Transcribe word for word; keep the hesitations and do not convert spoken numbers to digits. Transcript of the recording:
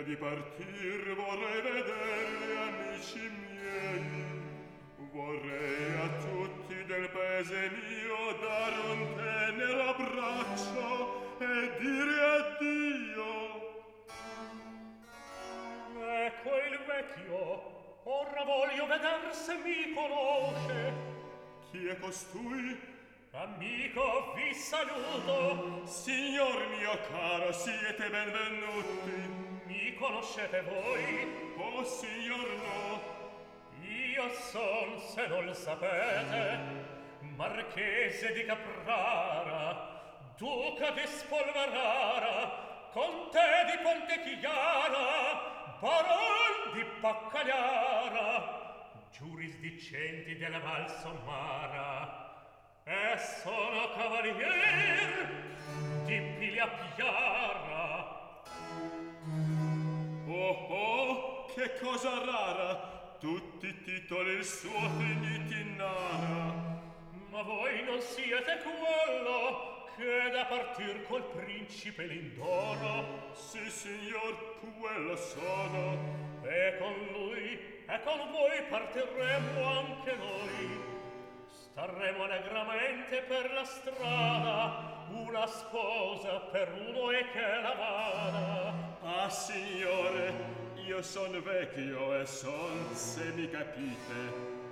di partir vorrei vedere gli amici miei, vorrei a tutti del paese mio dare un tenero abbraccio e dire addio. Ecco il vecchio, ora voglio vedere se mi conosce. Chi è costui? Amico, vi saluto. Signor mio caro, siete benvenuti. Mi conoscete voi? Oh, signor no. Io son, se non lo sapete, Marchese di Caprara, Duca di Spolverara, Conte di Pontechiara, Baron di Paccagliara, giurisdicenti della Val Sommara, e sono cavalier di Pigliapiara. Oh, oh, che cosa rara! Tutti i titoli il suo finiti in nara. Ma voi non siete quello che da partir col principe Lindoro? Sì, signor, quello sono. E con lui e con voi partiremo anche noi. Starremo allegramente per la strada, una sposa per uno e che la vada. Ah, signore, io son vecchio e son, se mi capite,